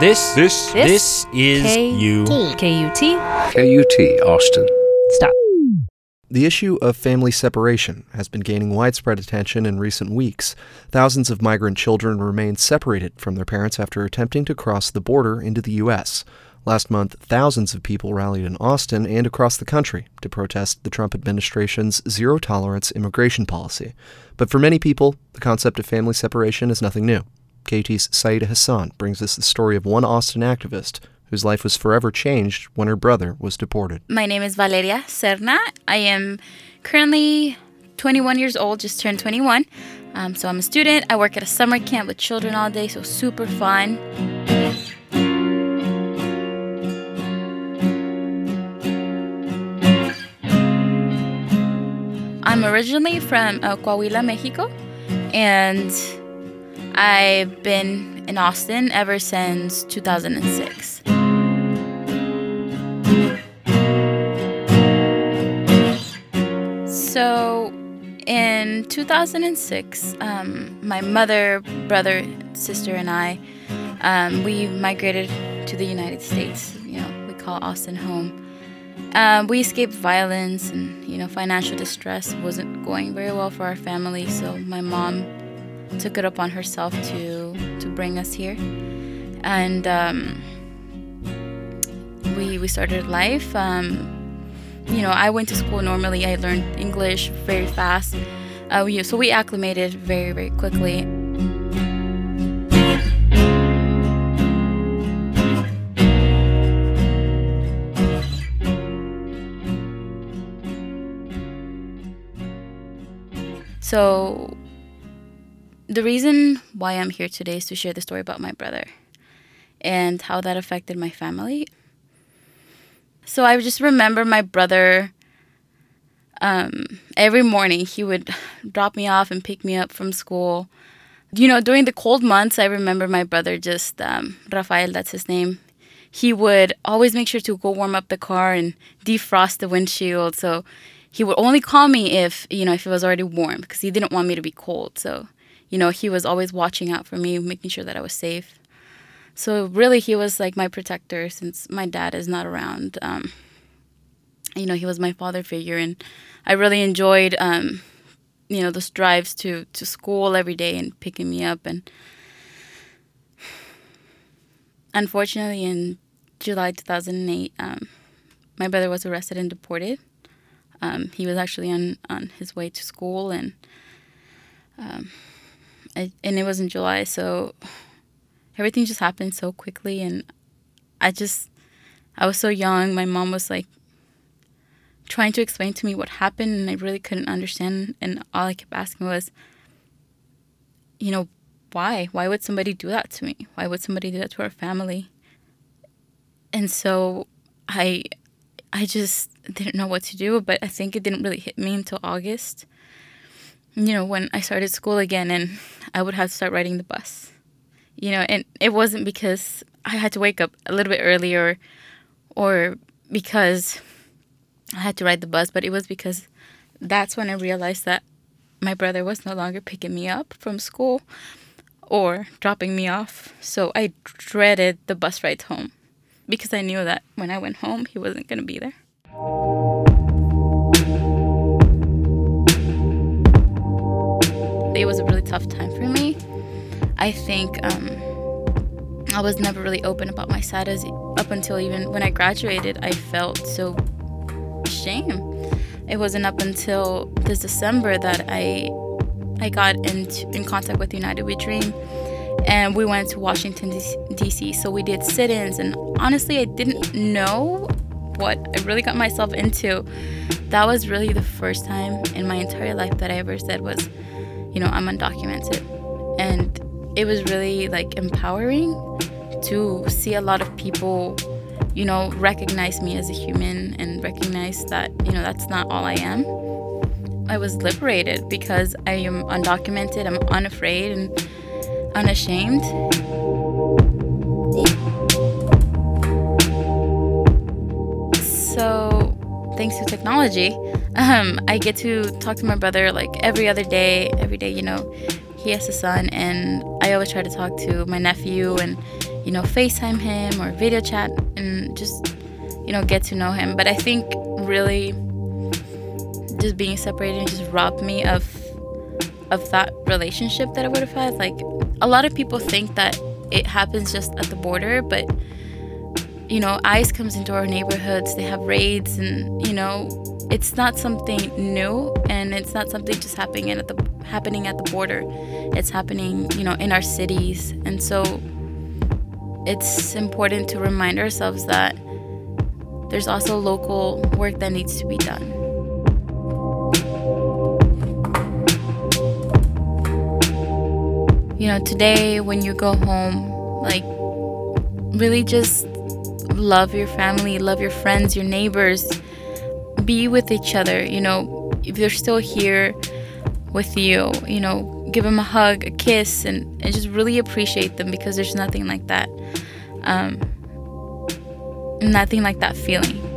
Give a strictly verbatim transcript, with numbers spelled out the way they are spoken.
This, this, this, is K- you. K U T. K U T, Austin. Stop. The issue of family separation has been gaining widespread attention in recent weeks. Thousands of migrant children remain separated from their parents after attempting to cross the border into the U S. Last month, thousands of people rallied in Austin and across the country to protest the Trump administration's zero-tolerance immigration policy. But for many people, the concept of family separation is nothing new. K U T's Saida Hassan brings us the story of one Austin activist whose life was forever changed when her brother was deported. My name is Valeria Serna. I am currently twenty-one years old, just turned twenty-one. Um, so I'm a student. I work at a summer camp with children all day, so super fun. I'm originally from uh, Coahuila, Mexico, and I've been in Austin ever since two thousand six. So in two thousand six, um, my mother, brother, sister, and I, um, we migrated to the United States. You know, we call Austin home. Um, we escaped violence and, you know, financial distress. It wasn't going very well for our family, so my mom took it upon herself to to bring us here. And um, we we started life. Um, you know, I went to school normally. I learned English very fast. Uh, we, so we acclimated very, very quickly. So the reason why I'm here today is to share the story about my brother and how that affected my family. So I just remember my brother, um, every morning he would drop me off and pick me up from school. You know, during the cold months, I remember my brother just, um, Rafael, that's his name. He would always make sure to go warm up the car and defrost the windshield. So he would only call me if, you know, if it was already warm, because he didn't want me to be cold. So, you know, he was always watching out for me, making sure that I was safe. So really, he was like my protector since my dad is not around. Um, you know, he was my father figure, and I really enjoyed, um, you know, those drives to, to school every day and picking me up. And unfortunately, in July two thousand eight, um, my brother was arrested and deported. Um, he was actually on, on his way to school, and um, I, and it was in July, so everything just happened so quickly, and I just, I was so young. My mom was like trying to explain to me what happened, and I really couldn't understand, and all I kept asking was, you know, why? Why would somebody do that to me? Why would somebody do that to our family? And so I... I just didn't know what to do, but I think it didn't really hit me until August, you know, when I started school again, and I would have to start riding the bus, you know, and it wasn't because I had to wake up a little bit earlier or because I had to ride the bus, but it was because that's when I realized that my brother was no longer picking me up from school or dropping me off. So I dreaded the bus ride home, because I knew that when I went home, he wasn't going to be there. It was a really tough time for me. I think um, I was never really open about my status up until even when I graduated. I felt so ashamed. It wasn't up until this December that I I got into, in contact with United We Dream. And we went to Washington, D C So we did sit-ins. And honestly, I didn't know what I really got myself into. That was really the first time in my entire life that I ever said was, you know, I'm undocumented. And it was really, like, empowering to see a lot of people, you know, recognize me as a human and recognize that, you know, that's not all I am. I was liberated because I am undocumented, I'm unafraid, and unashamed. So, thanks to technology, um, I get to talk to my brother like every other day. Every day, you know, he has a son, and I always try to talk to my nephew, and you know, FaceTime him or video chat and just, you know, get to know him. But I think really just being separated just robbed me of of that relationship that I would have had. Like, a lot of people think that it happens just at the border, but, you know, ICE comes into our neighborhoods, they have raids, and, you know, it's not something new, and it's not something just happening at the happening at the border. It's happening, you know, in our cities. And so it's important to remind ourselves that there's also local work that needs to be done. You know, today when you go home, like, really just love your family, love your friends, your neighbors, be with each other. You know, if they're still here with you, you know, give them a hug, a kiss, and, and just really appreciate them, because there's nothing like that. Um, nothing like that feeling.